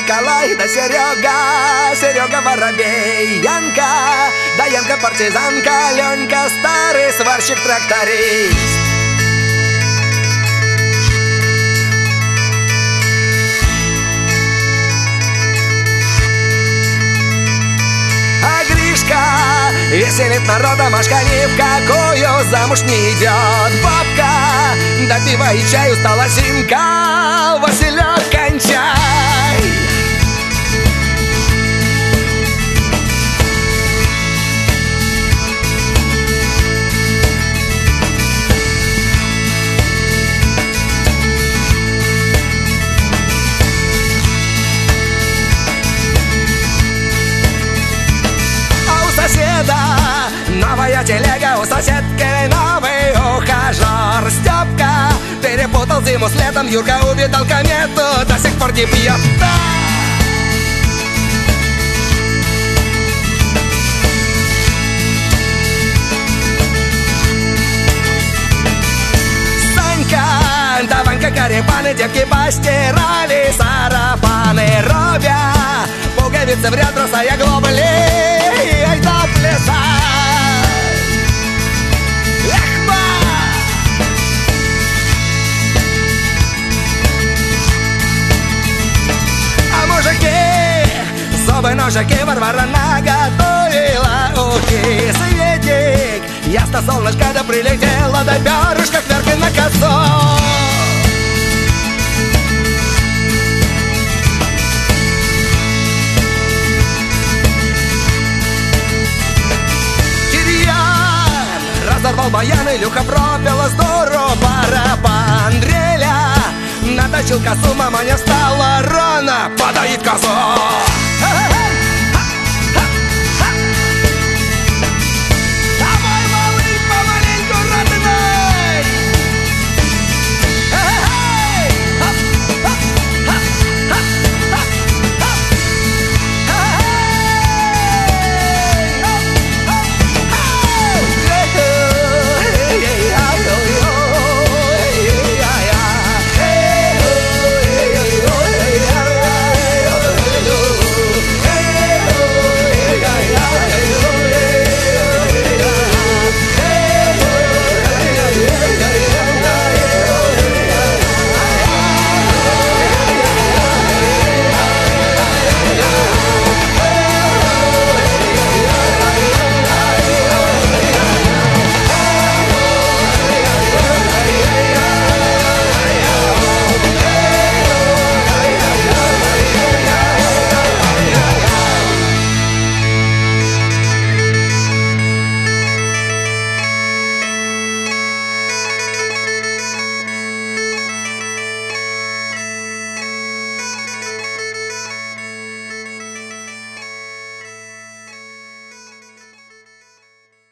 Николай, да Серега, Серега воробей, Янка, да Янка партизанка, Ленька старый сварщик-тракторист. А Гришка веселит народа, Машка ни в какую замуж не идет. Бабка, до пива и чаю стала Симка, Василек, кончай. Новая телега, у соседки новый ухажер. Степка перепутал зиму с летом, Юрка увидал комету, до сих пор не пьет. Санька, да Ванька, карепаны, девки постирали сарафаны. Робя, пуговицы в ряд, бросая глобали, ай да плясать. Зубы, ножики, Варвара наготовила ухи. Светик, ясно солнышко, да прилетело до перышка кверху на косу. Кирьян разорвал баян, Илюха пропела с дуру барабан. Дреля наточил косу, мама не встала рано, подоит козу.